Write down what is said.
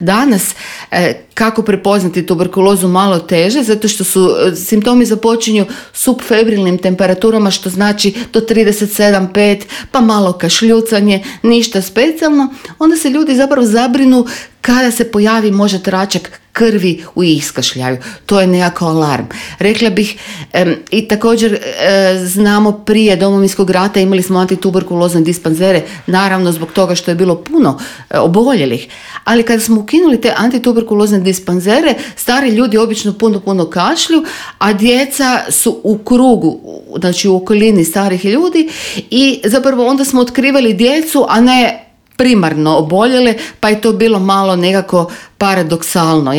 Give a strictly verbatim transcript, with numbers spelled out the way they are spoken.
Danas kako prepoznati tuberkulozu malo teže, zato što su simptomi započinju subfebrilnim temperaturama, što znači do trideset sedam pet, pa malo kašljucanje, ništa specijalno. Onda se ljudi zapravo zabrinu kada se pojavi možda tračak krvi u iskašljaju. To je nekakav alarm. Rekla bih, e, i također e, znamo prije Domovinskog rata imali smo antituberkulozne dispanzere, naravno zbog toga što je bilo puno e, oboljelih. Ali kada smo ukinuli te antituberkulozne dispanzere, stari ljudi obično puno, puno kašlju, a djeca su u krugu, znači u okolini starih ljudi i zapravo onda smo otkrivali djecu, a ne primarno oboljele, pa je to bilo malo nekako paradoksalno.